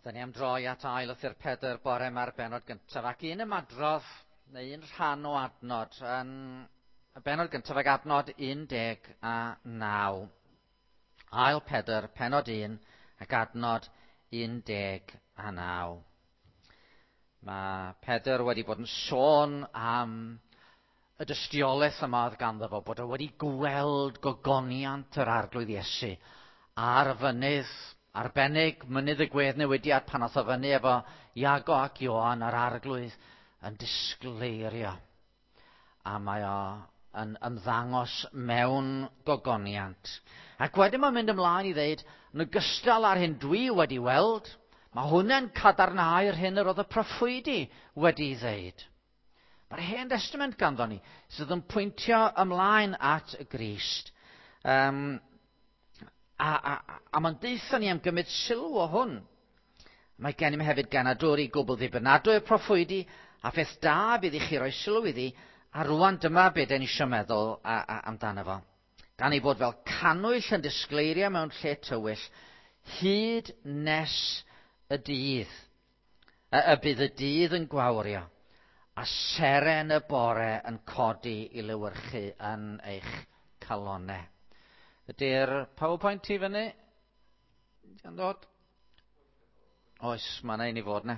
Da ni am droi at ail Llythyr Pedr bore ma'r benod gyntaf, ac un ymadrodd, neu un rhan o adnod, yn y benod gyntaf ag adnod 19. Ail Pedr, penod 1, ac adnod 19. Mae Pedr wedi bod yn sôn am y dystiolaeth yma oedd ganddo fo, bod o wedi gweld gogoniant yr arglwydd Iesu ar y fynydd arbennig mynydd y Gweddnewidiad pan oedd o fyny efo Iago ac Ioan ar arglwydd yn disgleirio. A mae o yn ymddangos mewn gogoniant. Ac wedyn mae'n mynd ymlaen i ddeud, yn ogystal â'r hyn dwi wedi weld, mae hwnna'n cadarnhau'r hyn yr oedd y proffwydi wedi ddeud. Mae'r Hen Testament ganddo ni sydd yn pwyntio ymlaen at y Grist. A mae'n deitha ni am gymryd sylw o hwn. Mae gennym hefyd ganadwri gwbl ddibynadwy y proffwydi, a pheth da bydd i chi roi sylw iddi, a rwan dyma beth yn eisiau meddwl amdano fo. Gan ei bod fel canwyll yn disgleirio mewn lle tywyll, hyd nes y dydd. Bydd y dydd yn gwawrio, a seren y bore yn codi i lywyrchu yn eich calonnau. Ydy'r PowerPoint ti fyny? Di'n dod? Oes, mae yna un i fod ne.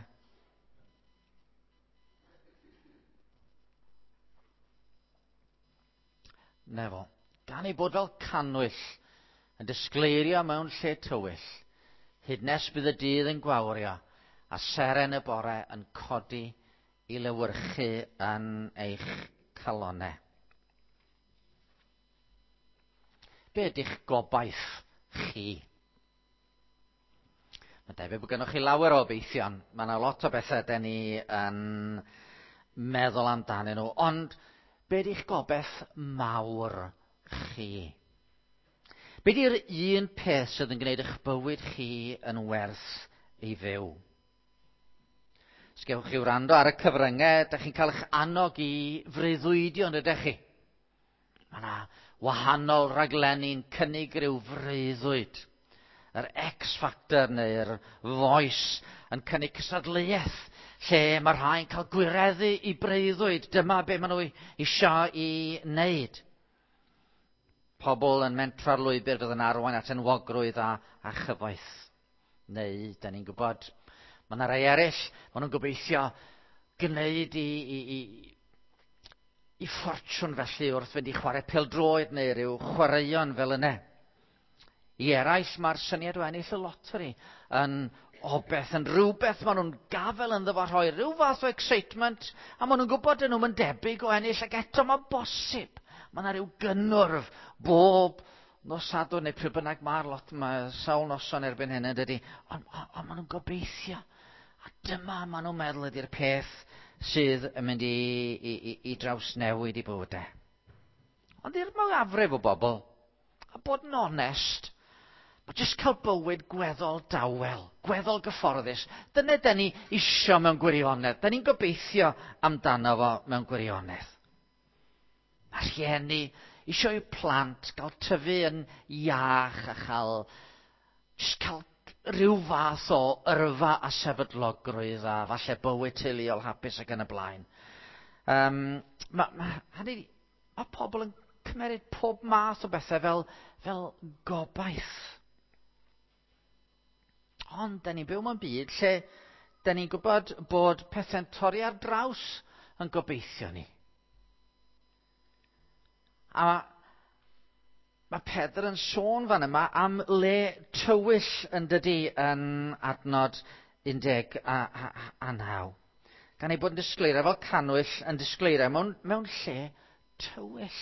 Ne fo. Gan ei bod fel canwyll yn disgleirio mewn lle tywyll, hyd nes bydd y dydd yn gwawrio, a seren y bore yn codi i lywyrchu yn eich calonnau. Be ydych gobaith chi? Mae'n debyg bod gennych chi lawer o obeithion. Mae yna lot o bethau den ni yn meddwl amdanyn nhw. Ond be ydych gobaith mawr chi? Be ydy'r un peth sydd yn gwneud eich bywyd chi yn werth ei fyw? Os gewch chi wrando ar y cyfryngau, ydych chi'n cael eich annog i freuddwydio yn ydych chi? Mae yna wahanol raglenni'n cynnig rhyw freuddwyd. Yr X-Factor neu'r Voice yn cynnig cystadleuaeth lle mae rhai'n cael gwireddu i breuddwyd. Dyma be maen nhw eisiau i wneud. Pobl yn mentra'r lwybr fydd yn arwain at enwogrwydd a chyfoeth. Neu, da ni'n gwybod, mae yna rai eraill, maen nhw'n gobeithio gwneud i ffortiwn felly wrth fynd i chwarae pêl-droed neu ryw chwaraeon fel yna. I eraill mae'r syniad o ennill y loteri yn obeth, yn rhywbeth maen nhw'n gafel ynddo fo rhoi rhyw fath o excitement, a maen nhw'n gwybod yn nhw'n debyg o ennill, ac eto mae'n bosib. Mae yna ryw gynnwrf bob nosadwr neu pryd bynnag mae'r lot, mae sawl noson erbyn hyn yn dydy, ond maen nhw'n gobeithio. A dyma maen nhw'n meddwl ydy'r peth sydd yn mynd i drawsnewid i bywydau. Ond i'r mwyafrif o bobl, a bod yn onest, mae jyst cael bywyd gweddol dawel, gweddol gyfforddus. Dyna da ni isio mewn gwirionedd. Da ni'n gobeithio amdano fo mewn gwirionedd. Mae rhieni isio i'w plant gael tyfu yn iach a cael rhyw fath o yrfa a sefydlogrwydd a falle bywyd teuluol hapus ac yn y blaen. Mae pobl yn cymeryd pob math o bethau fel gobaith. Ond da ni'n byw mewn byd lle da ni'n gwybod bod pethau'n torri ar draws yn gobeithio ni. A mae Pedr yn sôn fan yma am le tywyll yn dydy yn adnod 19. Gan ei bod yn disgleirio fel canwyll yn disgleirio mewn lle tywyll.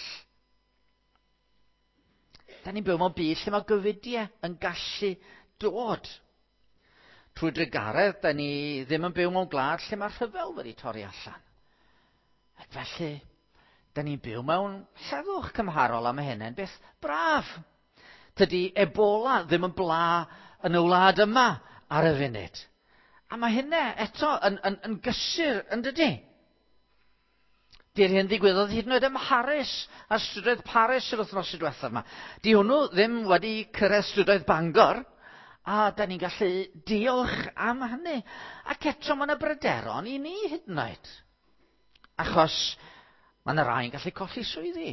Da ni'n byw mewn byd lle mae gyfidiau yn gallu dod. Trwy drygaredd, da ni ddim yn byw mewn gwlad lle mae rhyfel wedi torri allan. Ac felly, da ni'n byw mewn heddwch cymharol am hynny'n beth braf. Dydy Ebola ddim yn bla yn y wlad yma ar y funud. A mae hynny eto yn gysur yn dydy. Di'r hyn ddigwyddodd hyd yn oed ym Mharis, ar strydoedd Paris yr wythnos diwethaf yma. Di hwnnw ddim wedi cyrraedd strydoedd Bangor, A da ni'n gallu diolch am hynny. Ac eto mae yna bryderon i ni hyd yn oed. Achos mae yna rhai'n gallu colli swyddi.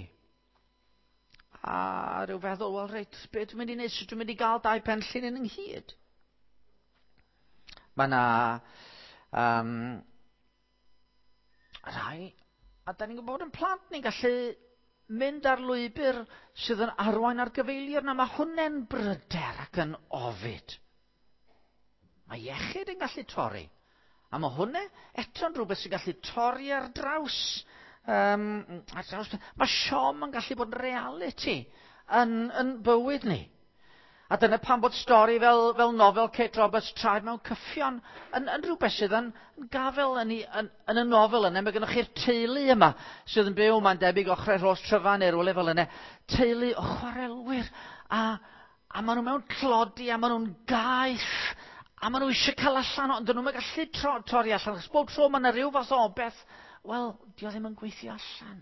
A rhyw feddwl, wel reit, beth dwi'n mynd i wneud? Sut dwi'n mynd i gael 2 penllyn yn ynghyd? Mae yna rhai, a da ni'n gwybod yn plant, ni'n gallu mynd ar lwybr sydd yn arwain ar gyfeiliwr, na mae hwnna'n bryder ac yn ofid. Mae iechyd yn gallu torri. A mae hwnna eto'n rhywbeth sy'n gallu torri ar draws. Mae siom yn gallu bod yn reality yn bywyd ni. A dyna pam bod stori fel nofel Kate Roberts, Traed Mewn Cyffion, yn rhywbeth sydd yn gafel yn y nofel yna. Mae gennych chi'r teulu yma sydd yn byw, mae'n debyg ochrau Rhos Tryfan neu rywle fel yna. Teulu o chwarelwyr. A maen nhw mewn clodi, a maen nhw'n gaeth, a maen nhw eisiau cael allan, ond dyn nhw'n gallu torri allan. Chos bob tro mae yna rhyw fath o beth, wel, di o ddim yn gweithio allan.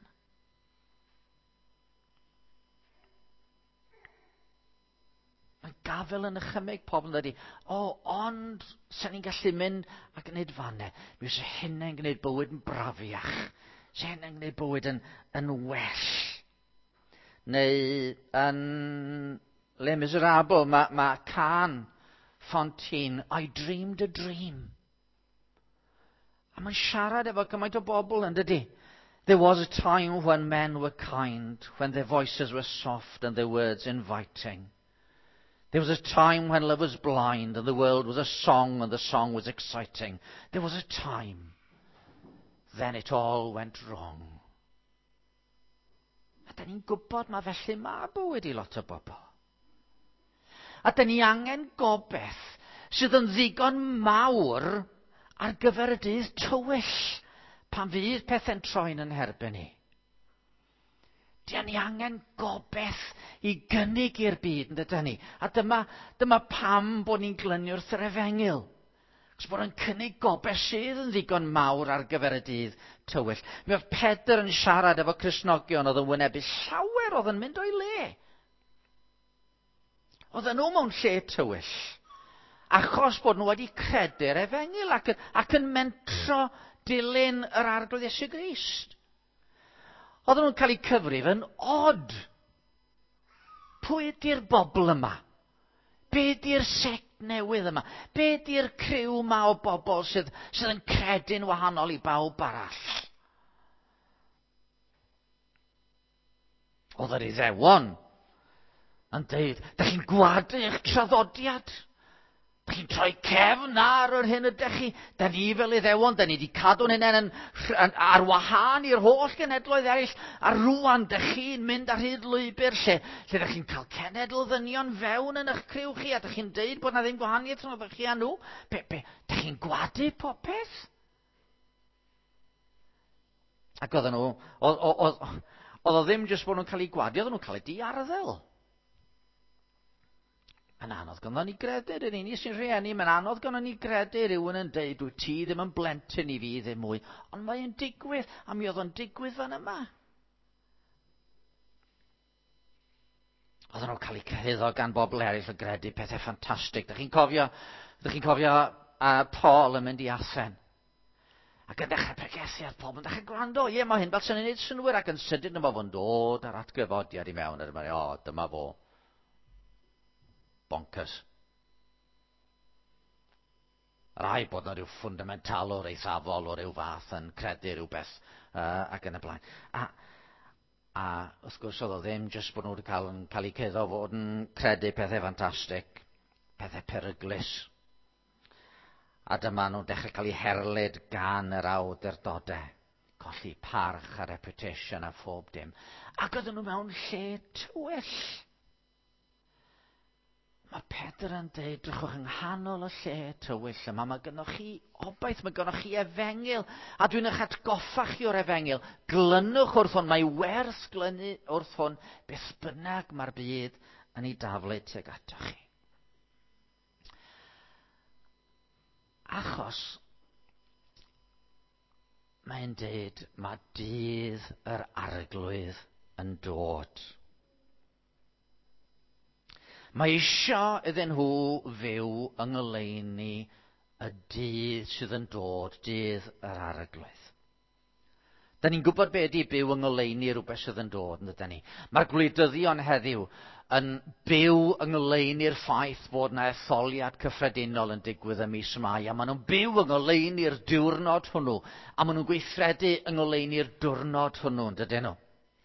Mae'n gafel yn ychymeg pobl yn dydi. Ond sa'n ni'n gallu mynd a gwneud fanne. Mi oes hynny'n gwneud bywyd yn brafiach. Oes hynny'n gwneud bywyd yn well. Neu yn Les Miserables, mae Can Fontaine, I dreamed a dream. A mae'n siarad efo gymaint o bobl yn dydi. There was a time when men were kind, when their voices were soft and their words inviting. There was a time when love was blind and the world was a song and the song was exciting. There was a time. Then it all went wrong. A da ni'n gwybod mae felly mae bywyd i lot o bobl. A da ni angen gobeth sydd yn ddigon mawr ar gyfer y dydd tywyll pan fydd pethau'n troi'n yn herbyn ni. Da ni angen gobeth i gynnig i'r byd, yn dydyn ni. A dyma pam bod ni'n glynu wrth yr Efengil. Cos bod yn cynnig gobeth sydd yn ddigon mawr ar gyfer y dydd tywyll. Mi oedd Pedr yn siarad efo Cristnogion oedd yn wynebu llawer oedd yn mynd o'i le. Oedd nhw mewn lle tywyll. Achos bod nhw wedi credu'r Efengil ac yn mentro dilyn yr arglwydd Iesu Grist. Oedden nhw'n cael eu cyfrif yn od. Pwy ydy'r bobl yma? Be ydy'r sect newydd yma? Be ydy'r criw yma o bobl sydd yn credu'n wahanol i bawb arall? Oedd yr Iddewon yn dweud, da chi'n gwadu eich traddodiad? Da chi'n troi cefn ar yr hyn ydych chi? Da ni fel Iddewon, da ni wedi cadw'n hynny ar wahân i'r holl genedloedd eraill, a rwan da chi'n mynd ar hyd lwybr lle da chi'n cael cenedl ddynion fewn yn eich criw chi, a da chi'n deud bod na ddim gwahaniaeth rhwng chi a nhw. Da chi'n gwadu popeth? Ac oedden nhw, oedd o ddim jyst bod nhw'n cael eu gwadu, oedden nhw'n cael eu diarddel. Mae'n anodd ganddo ni gredu, yn unig sy'n rhieni, mae'n anodd ganddo ni gredu rhywun yn deud, dwi ti ddim yn blentyn i fi ddim mwy. Ond mae'n digwydd, a mi oedd o'n digwydd fan yma. Oedden nhw'n cael eu cyhyddo gan bobl eraill yn gredu pethau ffantastig. Da chi'n cofio Paul yn mynd i Athen. Ac yn dechrau pregethiad pobl yn dechrau gwrando. Ie, mae hyn fel sy'n ei wneud synwyr ac yn sydyn yma fo'n dod ar atgyfodiad i mewn. Dyma fo. Bonkers. Rai bod yna rhyw ffundamentalwr eithafol o ryw fath yn credu rhywbeth ac yn y blaen. A wrth gwrs oedd o ddim jyst bod nhw wedi cael eu cuddo fod yn credu pethau ffantastig, pethau peryglus. A dyma nhw'n dechrau cael eu herlyd gan yr awdurdodau, colli parch a reputation a phob dim. Ac oedden nhw mewn lle tywyll. Mae Pedr yn dweud, drwchwch yng nghanol y lle tywyll yma, mae gennych chi obaith, mae gennych chi Efengil, a dwi'n eich atgoffa chi o'r Efengil. Glynwch wrth hwn, mae werth glynu wrth hwn, beth bynnag mae'r byd yn ei daflu tuag ato chi. Achos mae'n dweud, mae dydd yr arglwydd yn dod. Mae eisiau iddyn nhw fyw yng ngoleuni y dydd sydd yn dod, dydd yr arglwydd. Da ni'n gwybod be ydy byw yng ngoleuni rhywbeth sydd yn dod, yndydyn ni? Mae'r gwleidyddion heddiw yn byw yng ngoleuni'r ffaith bod yna etholiad cyffredinol yn digwydd ym mis Mai, a maen nhw'n byw yng ngoleuni'r diwrnod hwnnw, a maen nhw'n gweithredu yng ngoleuni'r diwrnod hwnnw, yndydyn nhw?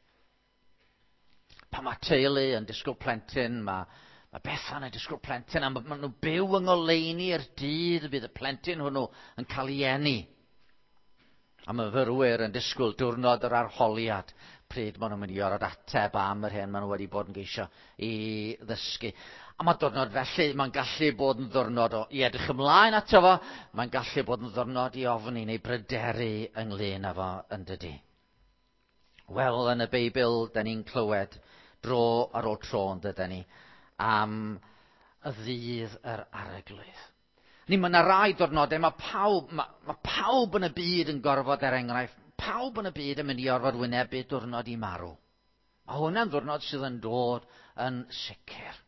Pan mae teulu yn disgwyl plentyn, mae Bethan yn disgwyl plentyn, a maen nhw'n byw yng ngoleuni'r dydd y bydd y plentyn hwnnw yn cael ei eni. A mae fyrwyr yn disgwyl diwrnod yr arholiad, pryd maen nhw'n mynd i orfod ateb am yr hyn maen nhw wedi bod yn geisio i ddysgu. A mae diwrnod felly, mae'n gallu bod yn ddiwrnod i edrych ymlaen ato fo, mae'n gallu bod yn ddiwrnod i ofni neu bryderu ynglyn â fo yn dydy. Wel, yn y Beibl, da ni'n clywed dro ar ôl tro yn dydyn ni am y ddydd yr arglwydd. Mae yna rai diwrnodau, mae pawb yn y byd yn gorfod enghraifft, pawb yn y byd yn mynd i orfod wynebu diwrnod i marw. Mae hwnna'n diwrnod sydd yn dod yn sicr.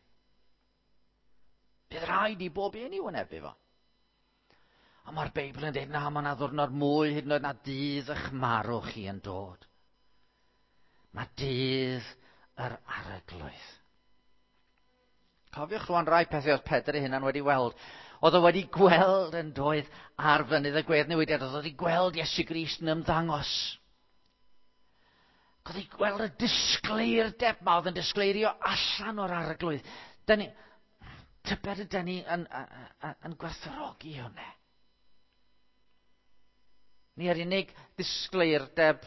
Bydd rhaid i bob un i wynebu fo. A mae'r Beibl yn dweud, na, mae yna diwrnod mwy, hyd yn oed na dydd eich marw chi yn dod. Mae dydd yr arglwydd. Cofiwch rwan rai pethau oedd Pedr ei hunan wedi weld. Oedd o wedi gweld yn doedd ar fynydd y gwedd newidiad, oedd o wedi gweld Iesu Grist yn ymddangos. Oedd wedi gweld y disgleirdeb ma, oedd yn disgleirio allan o'r arglwydd. Tybed ydyn ni yn gwerthfawrogi hwnna. Ni yr unig disgleirdeb,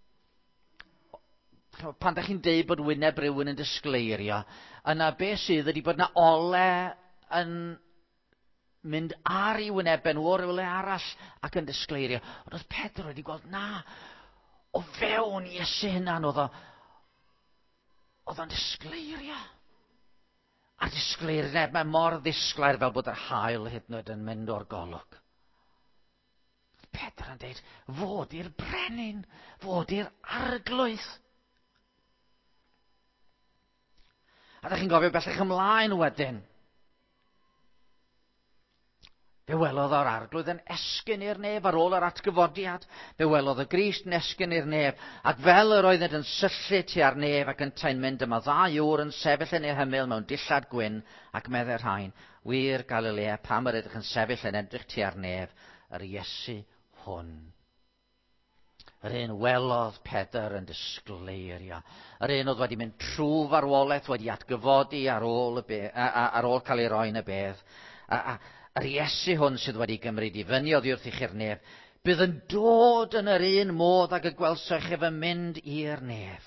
pan da chi'n deud bod wyneb rhywun yn disgleirio, yna beth sydd ydy bod yna ole yn mynd ar ei wyneben o rywle arall ac yn disgleirio. Ond oedd Pedr wedi gweld, na, o fewn Iesu hynna'n oedd o'n disgleirio. A'r disgleiriad, mae mor ddisglair fel bod yr haul hyd yn oed yn mynd o'r golwg. Pedr yn dweud, fod i'r brenin, fod i'r arglwydd. A da chi'n gofio bellach ymlaen wedyn. Fe welodd o'r arglwydd yn esgyn i'r nef ar ôl yr atgyfodiad. Fe welodd y Grist yn esgyn i'r nef, ac fel yr oedd yn syllu tua'r nef ac yn ta'n mynd, yma 2 ŵr yn sefyll yn ei hymyl mewn dillad gwyn, ac medde'r rhain, wir Galilea, pam yr ydych yn sefyll yn edrych tua'r nef, yr Iesu hwn. Yr un welodd Pedr yn disgleirio. Yr un oedd wedi mynd trwy farwolaeth, wedi atgyfodi ar ôl cael ei roi yn y bedd. Yr Iesu hwn sydd wedi gymryd i fyny oddi wrth i'ch i'r nef, bydd yn dod yn yr un modd ag y gwelswch efo mynd i'r nef.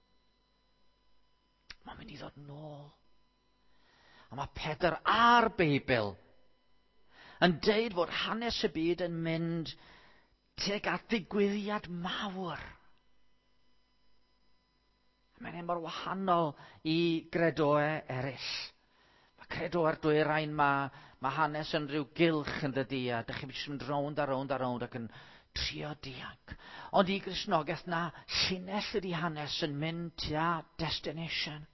Mae'n mynd i ddod nôl. A mae Pedr a'r Beibl yn deud fod hanes y byd yn mynd tuag at ddigwyddiad mawr. Mae'n un mor wahanol i gredoau eraill. Mae credoau'r dwyrain mae hanes yn rhyw gylch yn dydi, a dych chi'n mynd rownd a rownd a rownd ac yn trio dianc. Ond i Gristnogaeth na, llinell ydi hanes yn mynd tua destination.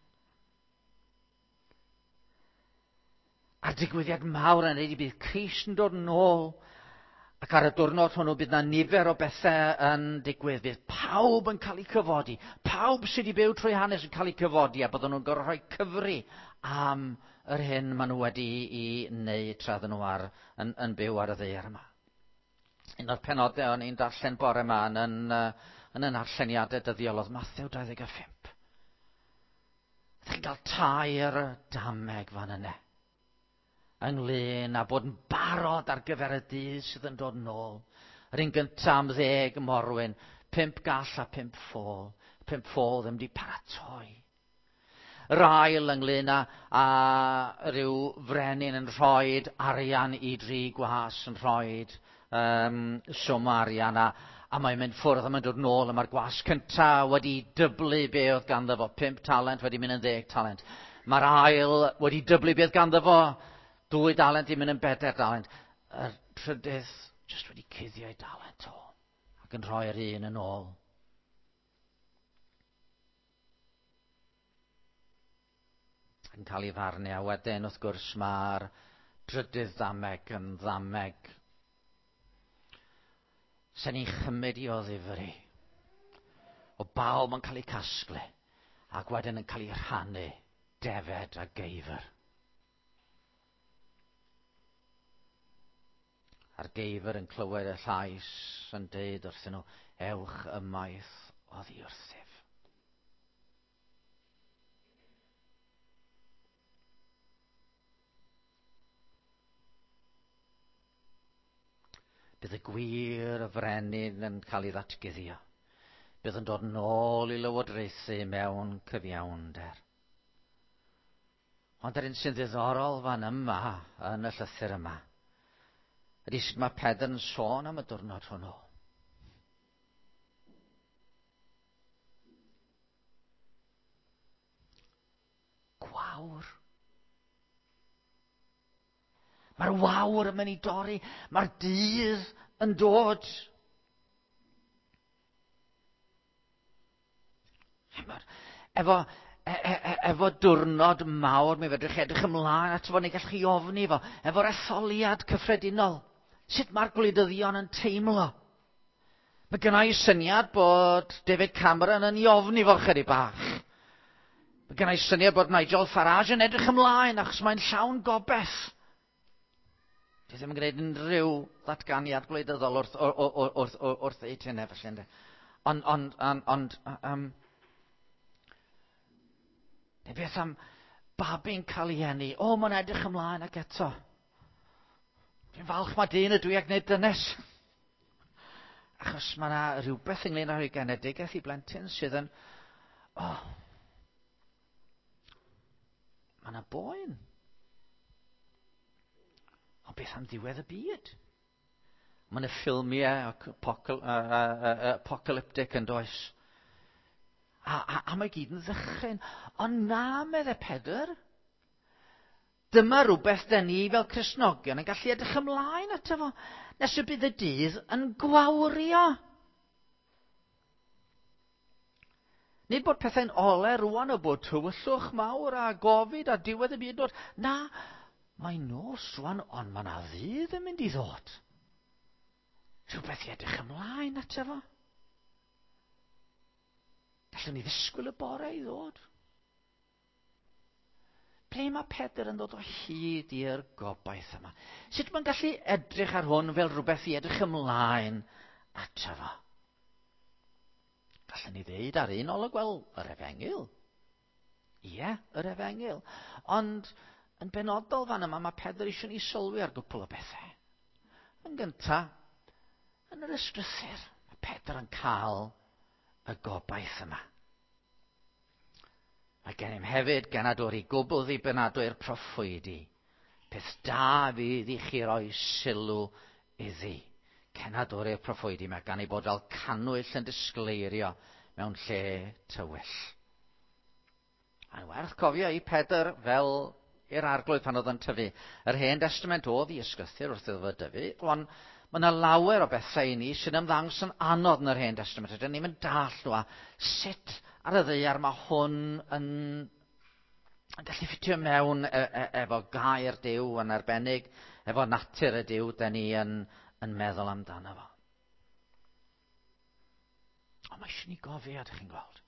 A'r digwyddiad mawr yn ei bydd Crist yn dod yn ôl, ac ar y diwrnod hwnnw bydd na nifer o bethau yn digwydd. Bydd pawb yn cael ei cyfodi. Pawb sydd wedi byw trwy hanes yn cael ei cyfodi, a byddwn nhw'n gorfod rhoi cyfri am yr hyn maen nhw wedi i wneud tra ddyn nhw yn byw ar y ddaear yma. Un o'r penodau o'n i'n darllen bore yma yn yn arlleniadau dyddiol oedd Mathew 25. Ydych chi'n cael tair dameg fan yna, ynglyn â bod yn barod ar gyfer y dydd sydd yn dod nôl. Yr un gyntaf am 10 morwyn, 5 gall a 5 ffôl. 5 ffôl ddim wedi paratoi. Yr ail ynglyn â ryw frenin yn rhoi arian i 3 gwas, yn rhoi swm arian, a mae'n mynd ffwrdd a mae'n dod nôl, a mae'r gwas cyntaf wedi dyblu be oedd ganddo fo, 5 talent wedi mynd yn 10 talent. Mae'r ail wedi dyblu be oedd ganddo fo, 2 dalent i mynd yn 4 dalent. Yr trydydd jyst wedi cuddio ei dalent o, ac yn rhoi'r un yn ôl. yn cael ei farnu, a wedyn wrth gwrs mae'r drydydd ddameg yn ddameg sy'n ni'n chymryd i o ddifri, o bawb yn cael ei casglu ac wedyn yn cael ei rhannu defed a geifr. A'r geifr yn clywed y llais yn deud wrthyn nhw, ewch ymaith oddi wrthyf. Bydd y gwir y frenin yn cael ei ddatguddio. Bydd yn dod nôl i lywodraethu mewn cyfiawnder. Ond yr un sy'n ddiddorol fan yma, yn y llythyr yma, ydy sut mae Pedr yn sôn am y diwrnod hwnnw. Gwawr. Mae'r wawr yn mynd i dorri. Mae'r dydd yn dod. Efo diwrnod mawr, mi fedrwch chi edrych ymlaen at fo, neu gallwch chi ofni fo, efo'r etholiad cyffredinol. Sut mae'r gwleidyddion yn teimlo? Mae gynna i syniad bod David Cameron yn ei ofni fo chydig bach. Mae gynna i syniad bod Nigel Farage yn edrych ymlaen achos mae'n llawn gobeth. Dwi ddim yn gwneud unrhyw ddatganiad gwleidyddol wrth ei hynny, felly. Ond, neu beth am babi'n cael ei eni? O, mae'n edrych ymlaen ac eto. Dwi'n falch mae dyn ydw i ag wneud dynes. Achos mae yna rhywbeth ynglyn â'r genedigaeth i blentyn sydd yn... mae yna boen. O beth am ddiwedd y byd? Mae yna ffilmiau apocalyptic yn does. A mae gyd yn ddychryn. Ond na, medde Pedr, dyma rhywbeth dyn ni fel Cristnogion yn gallu edrych ymlaen ato fo. Nes y bydd y dydd yn gwawrio. Nid bod pethau'n ole rwan o bod tywyllwch mawr a gofid a diwedd y byd dod. Na, mae nos rwan, ond mae yna ddydd yn mynd i ddod. Rhywbeth i edrych ymlaen ato fo. Gallwn ni ddisgwyl y bore i ddod. Ble mae Pedr yn dod o hyd i'r gobaith yma? Sut mae'n gallu edrych ar hwn fel rhywbeth i edrych ymlaen ato fo? Gallwn ni ddeud ar un olwg, wel, yr Efengyl. Ie, yr Efengyl. Ond yn benodol fan yma, mae Pedr eisiau ni sylwi ar gwpl o bethau. Yn gyntaf, yn yr ysgrythur, mae Pedr yn cael y gobaith yma. Mae gennym hefyd genadwr i gwbl ddibynadwy'r proffwydi. Peth da fydd i chi roi sylw iddi. Cenadwr i'r proffwydi, mae gan ei bod fel canwyll yn disgleirio mewn lle tywyll. A'n werth cofio i Pedr fel i'r arglwydd pan oedd yn tyfu. Yr Hen Testament oedd i ysgrythur wrth iddo fo dyfu. Ond mae yna lawer o bethau i ni sy'n ymddangos yn anodd yn yr Hen Testament. Rydyn ni'n mynd dall nhw a sut ar y ddaear mae hwn yn gallu ffitio mewn efo gair Duw yn arbennig, efo natur y Duw da ni yn meddwl amdano fo. Ond mae eisiau ni gofio, ydych chi'n gweld?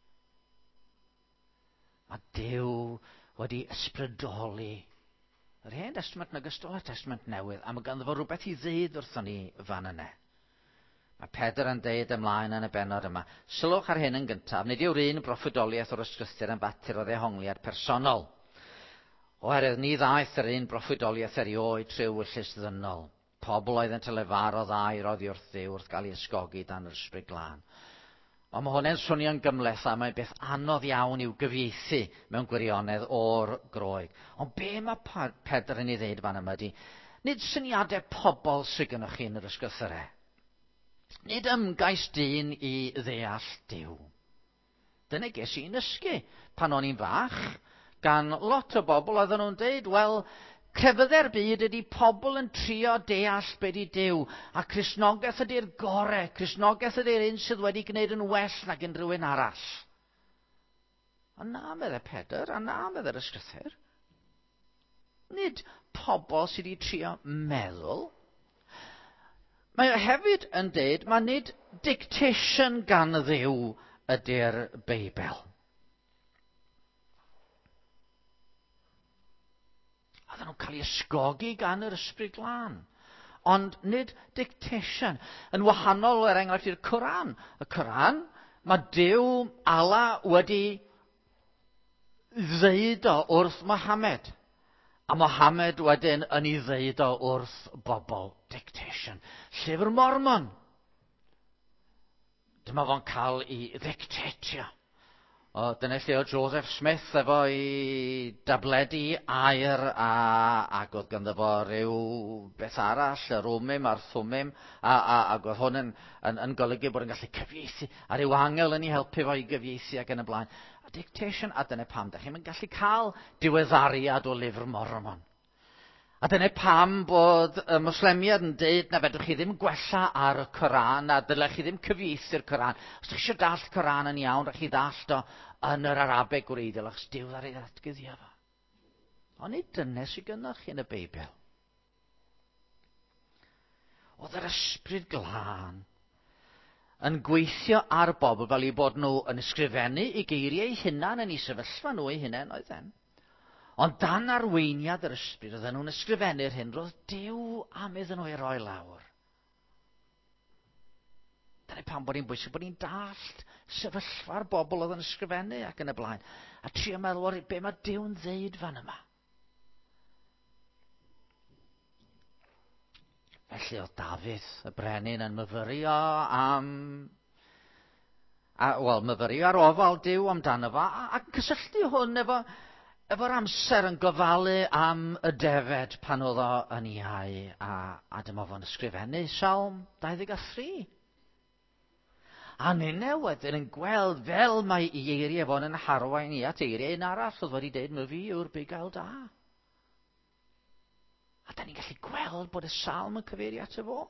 Mae Duw wedi ysbrydoli yr Hen Testament yn ogystal â'r Testament Newydd, a mae ganddo fo rhywbeth i ddeud wrthon ni fan yna. Mae Pedr yn deud ymlaen yn y bennod yma. Sylwch ar hyn yn gyntaf, nid yw'r un broffwydoliaeth o'r ysgrythur yn fater o ddehongliad personol. Oherwydd ni ddaeth yr un broffwydoliaeth erioed trwy wyllus ddynol. Pobl oedd yn telefarodd air oddi wrth Dduw wrth gael ei ysgogi dan yr ysbryd glân. Ond mae hwnna'n swnio'n gymleth a mae'n beth anodd iawn i'w gyfieithu mewn gwirionedd o'r Groeg. Ond be mae Pedr yn ei ddeud fan yma ydy, nid syniadau pobl sydd gennych chi yn yr ysgrythurau. Nid ymgais dyn i ddeall Duw. Dyna ges i'n ysgu pan o'n i'n fach, gan lot o bobl oedden nhw'n deud, wel, crefyddau'r byd ydy pobl yn trio deall be di Duw, a Cristnogaeth ydy'r gorau, Cristnogaeth ydy'r un sydd wedi gwneud yn well nag unrhyw un arall. A na, medde Pedr, a na, medde'r ysgrythur. Nid pobl sydd wedi trio meddwl. Mae o hefyd yn dweud, mae nid dictation gan Dduw ydy'r Beibl. Oedden nhw'n cael ei ysgogi gan yr Ysbryd Glân. Ond nid dictation. Yn wahanol, enghraifft, i'r Coran. Y Coran, mae Duw Allah wedi ddeud o wrth Mohammed. A Mohammed wedyn yn ei ddeud o wrth bobl. Dictation. Llyfr Mormon. Dyma fo'n cael ei ddictatio. Dyna lle o Joseph Smith efo i dabledu air ac oedd ganddo fo ryw beth arall, y Rwmim a'r Thwmim, ac oedd hwn yn golygu bod yn gallu cyfieithu, a ryw angel yn ei helpu fo i gyfieithu ac yn y blaen. A dictation, a dyna pam, da chi'n gallu cael diweddariad o lyfr Mormon. A dyna pam bod y Moslemiad yn deud na fedrwch chi ddim gwella ar y Coran a dylech chi ddim cyfieithu'r Coran. Os ydych chi eisiau dallt y Coran yn iawn, rhaid chi dallt o yn yr Arabeg gwreiddiol, achos Duw ddari ddatgyddio fo. Ond nid dyna sydd gynnwch chi yn y Beibl. Oedd yr Ysbryd Glân yn gweithio ar bobl fel i bod nhw yn ysgrifennu i geiriau eu hunan yn ei sefyllfa nhw eu hunain oedden. Ond dan arweiniad yr ysbryd, oedden nhw'n ysgrifennu'r hyn, roedd Duw am iddyn nhw i roi lawr. Dyna pam bod ni'n bwysig bod ni'n dallt sefyllfa'r bobl oedd yn ysgrifennu ac yn y blaen. A trio meddwl be mae Duw'n ddeud fan yma. Felly oedd Dafydd y brenin yn myfyrio myfyrio ar ofal Duw amdano fo, ac cysylltu hwn efo'r amser yn gofalu am y defed pan oedd o yn iau, a dyma fo'n ysgrifennu Salm 23. A nynne wedyn yn gweld fel mae ei eiriau fo'n yn harwain i at eiriau un arall oedd wedi deud, my fi yw'r bugail da. A da ni'n gallu gweld bod y Salm yn cyfeirio at y fo.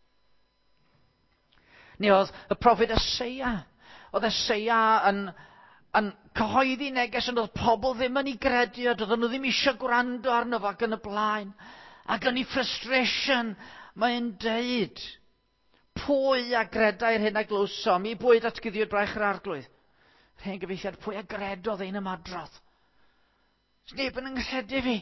Neu oedd y proffid Eseia. Oedd Eseia yn cyhoeddi neges yn oedd pobl ddim yn ei gredu, a doedden nhw ddim eisiau gwrando arno fo ac yn y blaen. Ac yn ei frustration, mae'n deud, pwy a gredai'r hyn a glwsom, i pwy datgyddiwyd braich yr arglwydd. Rhain gyfeithiad, pwy a gredodd ein ymadrodd. Sneb yn ynghylledi fi.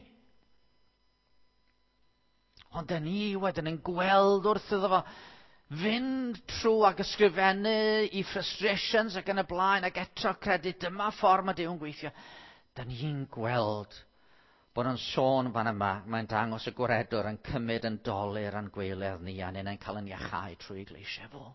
Ond da ni wedyn yn gweld wrth iddo fo fynd trwy ac ysgrifennu i frustrations ac yn y blaen ac eto credu dyma ffordd mae Duw'n gweithio. Da ni'n gweld bod yn sôn fan yma, mae'n dangos y gwaredwr yn cymryd yn dolir yn gweiledd ni a ni'n cael yn iachau trwy gleisiau fo.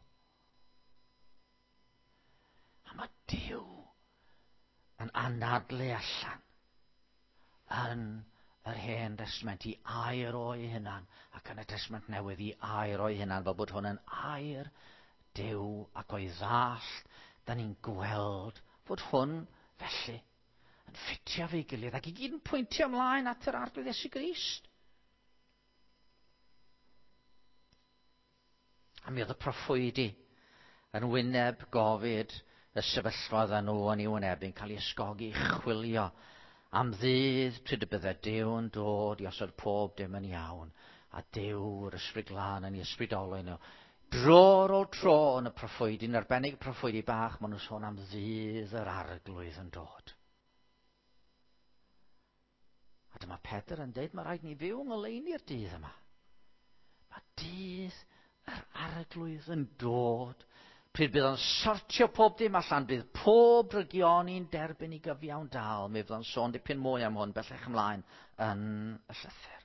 A mae Duw yn anadlu allan yn yr Hen Testament i air o'i hunan, ac yn y Testament Newydd i air o'i hunan, fel bod hwn yn air Duw ac o'i ddallt, da ni'n gweld fod hwn felly yn ffitio fe i gilydd ac i gyd yn pwyntio ymlaen at yr arglwydd Iesu Grist. A mi oedd y proffwydi yn wyneb gofid y sefyllfa dda nhw yn ei wynebu'n cael ei ysgogi, chwilio am ddydd pryd y bydde Duw yn dod i osod pob dim yn iawn, a Duw yr Ysbryd Glân yn ei ysbrydolio nhw. Dro ar ôl tro yn y proffwydi, yn arbennig y proffwydi bach, maen nhw'n sôn am ddydd yr arglwydd yn dod. A dyma Pedr yn deud, mae rhaid ni fyw ngoleuni'r dydd yma. Mae dydd yr arglwydd yn dod, pryd bydd o'n sortio pob dim allan, bydd pob regioni'n derbyn i gyfiawn dal, mi fydd o'n sôn dipyn mwy am hwn bellach ymlaen yn y llythyr.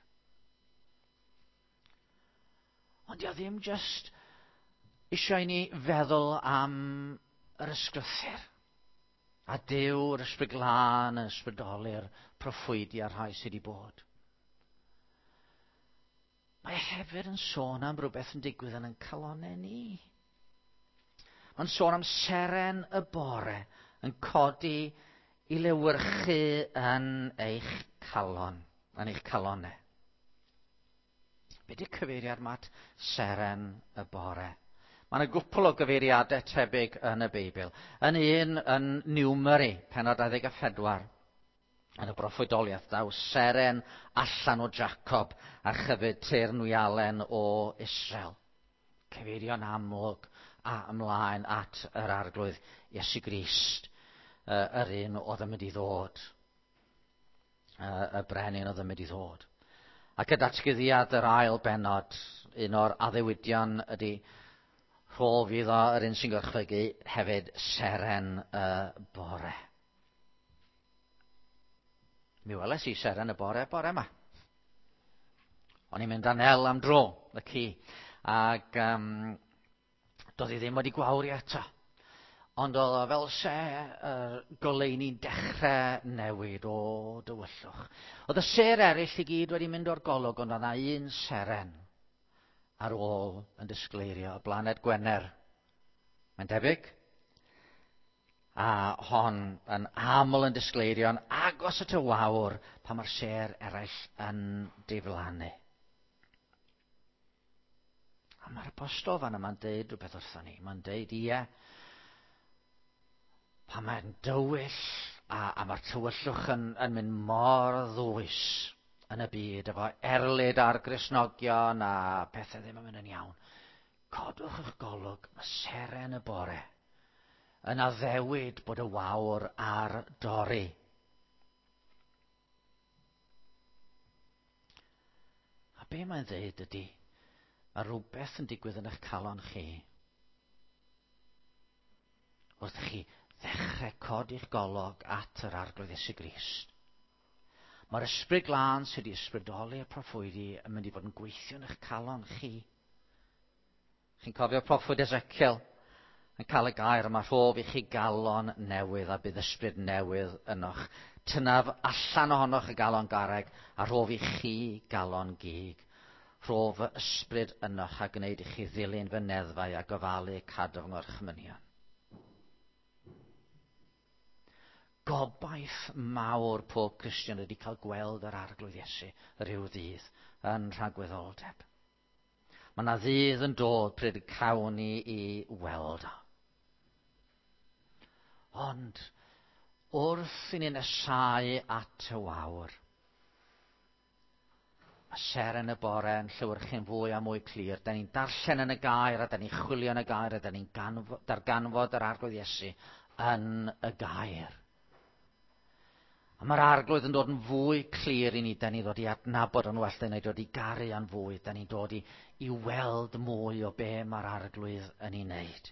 Ond ia ddim just eisiau ni feddwl am yr ysgrythyr. A Duw, yr Ysbryd Glân, yn ysbrydoli'r proffwydi a'r rhai sydd wedi bod. Mae hefyd yn sôn am rhywbeth yn digwydd yn calonnau ni. Mae'n sôn am seren y bore yn codi i lewyrchu yn eich calon, yn eich calonnau. Be di cyfeiriad mat seren y bore? Mae yna gwpl o gyfeiriadau tebyg yn y Beibl. Yn un yn Niwmeri, pennod 24. yn y broffwydoliaeth daw seren allan o Jacob a chyfyd teyrnwyalen o Israel. Cyfeirio'n amlwg a ymlaen at yr arglwydd Iesu Grist, yr un oedd yn mynd i ddod, y brenin oedd yn mynd i ddod. Ac y datguddiad yr ail benod, un o'r addewidion ydy rhof iddo yr un sy'n gorchfygu hefyd seren y bore. Mi weles i seren y bore yma. O'n i'n mynd â Nel am dro, y ci, ac doedd hi ddim wedi gwawrio eto. Ond oedd o fel se goleuni'n dechrau newid o dywyllwch. Oedd y ser eraill i gyd wedi mynd o'r golwg, ond oedd yna un seren ar ôl yn disgleirio, y blaned Gwener. Mae'n debyg. A hon yn aml yn disgleirio'n agos at y wawr pan mae'r ser eraill yn diflannu. A mae'r apostol fan yma'n deud rhywbeth wrthon ni. Mae'n deud, ie, pan mae'n dywyll a mae'r tywyllwch yn mynd mor ddwys yn y byd, efo erlyd ar Gristnogion a pethau ddim yn mynd yn iawn. Codwch eich golwg, mae seren y bore yn addewid bod y wawr ar dorri. A be mae'n dweud ydy, mae rhywbeth yn digwydd yn eich calon chi. Wrth chi ddechrau codi'ch golwg at yr arglwydd Iesu Grist. Mae'r ysbryd glân sydd wedi ysbrydoli y proffwydi yn mynd i fod yn gweithio yn eich calon chi. Chi'n cofio proffwyd Ezekiel yn cael y gair yma, rhof i chi galon newydd a bydd ysbryd newydd ynoch. Tynaf allan ohonoch y galon garreg a rhof i chi galon gig. Rhof y ysbryd ynoch a gwneud i chi ddilyn fy neddfau a gofalu cadwng o'r chmynion. Gobaith mawr pob Cristion ydy cael gweld yr arglwydd Iesu rhyw ddydd yn rhagwyddoldeb. Mae yna ddydd yn dod pryd y cawn ni i weld o. Ond wrth i ni nesau at y wawr, mae seren y bore yn llewyrchu'n fwy a mwy clir. Da ni'n darllen yn y gair a da ni'n chwilio yn y gair a da ni'n darganfod yr arglwydd Iesu yn y gair. A mae'r arglwydd yn dod yn fwy clir i ni, da ni ddod i adnabod yn well, da ni'n dod i garu yn fwy, da ni'n dod i weld mwy o be mae'r arglwydd yn ei wneud.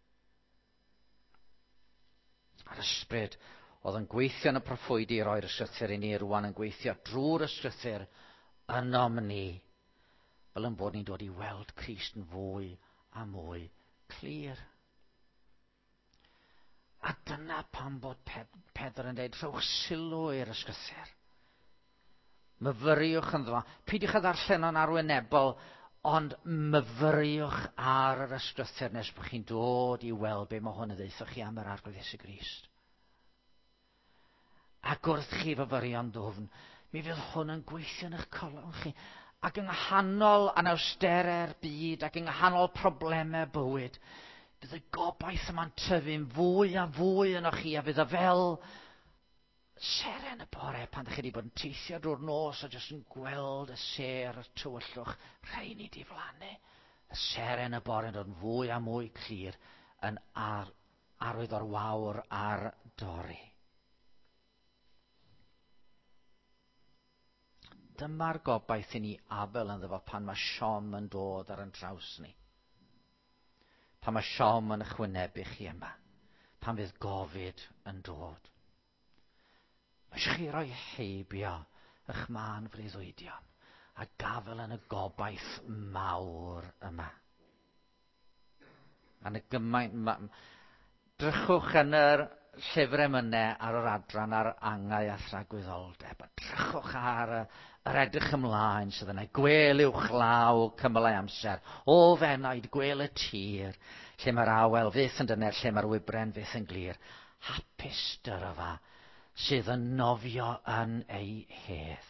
A'r ysbryd oedd yn gweithio yn y proffwydi i roi'r ysgrythyr i ni, rwan yn gweithio drwy'r ysgrythyr ynom ni, fel yn bod ni'n dod i weld Crist yn fwy a mwy clir. A dyna pam bod Pedr yn dweud, rhowch sylw i'r ysgrythyr. Myfyriwch yn dda. Peidiwch â ddarllen o'n arwynebol, ond myfyriwch ar yr ysgrythyr nes bod chi'n dod i weld be mae hwn yn ddeithoch chi am yr arglwydd Iesu Grist. Ac wrth chi fyfyrio'n ddwfn, mi fydd hwn yn gweithio yn eich colon chi. Ac yng nghanol anawsterau'r byd, ac yng nghanol problemau bywyd, bydd y gobaith yma'n tyfu'n fwy a fwy ynoch chi, a fydd y fel seren y bore pan ydych chi wedi bod yn teithio drwy'r nos a jyst yn gweld y ser, y tywyllwch, rhain i diflannu. Y seren y bore yn dod yn fwy a mwy clir yn arwydd o'r wawr ar dorri. Dyma'r gobaith i ni Abel yn ddefo pan mae Siom yn dod ar yn traws ni. Pan mae Siom yn ychwynebu chi yma. Pan fydd gofid yn dod. Mae eisiau chi roi heibio eich man freuddwydion a gafel yn y gobaith mawr yma. Yn y gymaint... Drychwch yn yr llyfrau mynau ar yr adran ar angau a thragwyddoldeb. A drychwch ar yr edrych ymlaen sydd yna. Gwel uwchlaw cymylau amser. O fenaid gwel y tir. Lle mae'r awel fyth yn dyner, lle mae'r wybren fyth yn glir. Hapus dyrfa sydd yn nofio yn ei hedd.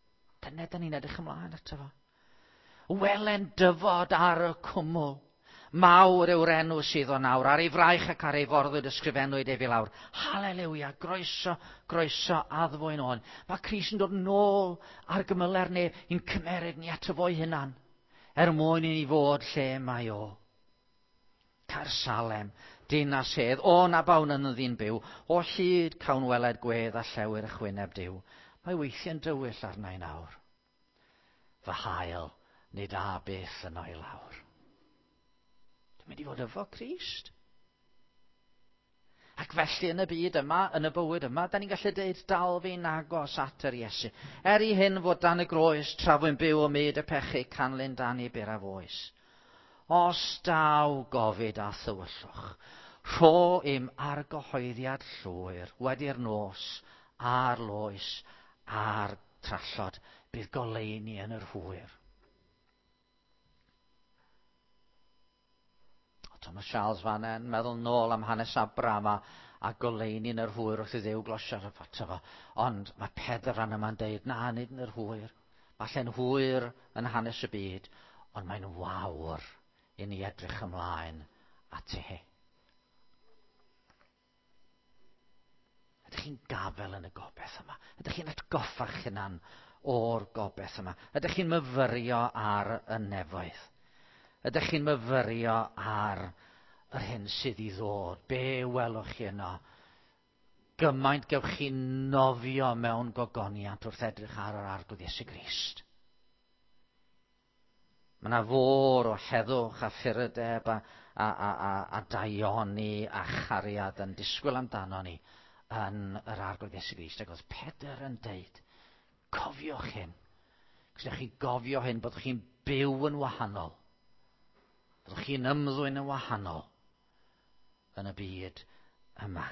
Dyna da ni'n edrych ymlaen ato fo. Welen dyfod ar y cwmwl. Mawr yw'r enw sydd o nawr, ar ei fraich ac ar ei forddwyd ysgrifennwyd ei fi lawr. Haleluia, groeso, groeso, addfwyn o'n. Mae Crist yn dod nôl ar gymyler neb i'n cymeryd ni ato fo'i hunan, mwyn i ni fod lle mae o. Caersalem, dinas hedd, o na bawn yn y ddyn byw, o hyd cawn weled gwedd a llewyr y chwyneb diw. Mae weithio'n dywyll arna i nawr. Fy hael, nid a beth yn o'i lawr. Dwi'n mynd i fod efo Crist. Ac felly yn y byd yma, yn y bywyd yma, da ni'n gallu deud dal fi'n agos at yr Iesu. I hyn fod dan y groes, tra fwy'n byw o myd y pechu, canlyn dan i byr a foes. Os daw gofid a thywyllwch, rho im argyhoeddiad llwyr, wedi'r nos, a'r loes, a'r trallod, bydd goleuni yn yr hwyr. Thomas Charles Van En meddwl nôl am hanes Abraham a goleuni yn yr hwyr wrth i Dduw glosio ar y ffata fo. Ond mae Pedr ran yma'n deud, na, nid yn yr hwyr. Falle'n hwyr yn hanes y byd, ond mae'n wawr i ni edrych ymlaen at ei. Ydych chi'n gafel yn y gobeith yma? Ydych chi'n atgoffa'ch hunan o'r gobeith yma? Ydych chi'n myfyrio ar y nefoedd? Ydych chi'n myfyrio ar yr hyn sydd i ddod? Be welwch chi yno? Gymaint gewch chi nofio mewn gogoniant wrth edrych ar yr arglwydd Iesu Grist. Mae yna fôr o heddwch a ffyrdeb a daioni a chariad yn disgwyl amdano ni yn yr arglwydd Iesu Grist. Ac oedd Pedr yn deud, cofiwch hyn. Cos chi gofio hyn bod chi'n byw yn wahanol. Byddwch chi'n ymddwyn yn wahanol yn y byd yma.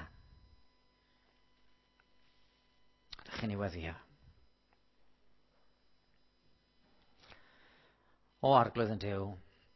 Ydych chi'n ei weddio? O arglwydd yn Duw,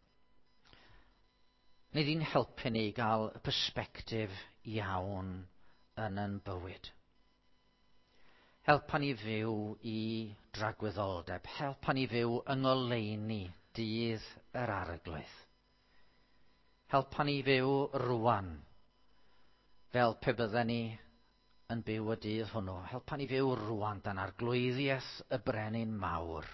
nid i'n helpu ni gael persbectif iawn yn yn bywyd. Helpa ni fyw i dragwyddoldeb. Helpa ni fyw yng ngoleuni dydd yr arglwydd. Helpa ni fyw rwan, fel pe bydden ni yn byw y dydd hwnnw. Helpa ni fyw rwan dan arglwyddiaeth y brenin mawr.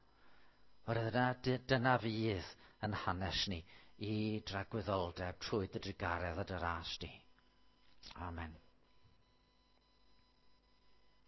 Dyna fydd yn hanes ni i dragwyddoldeb trwy dy drigaredd y dy ras di. Amen.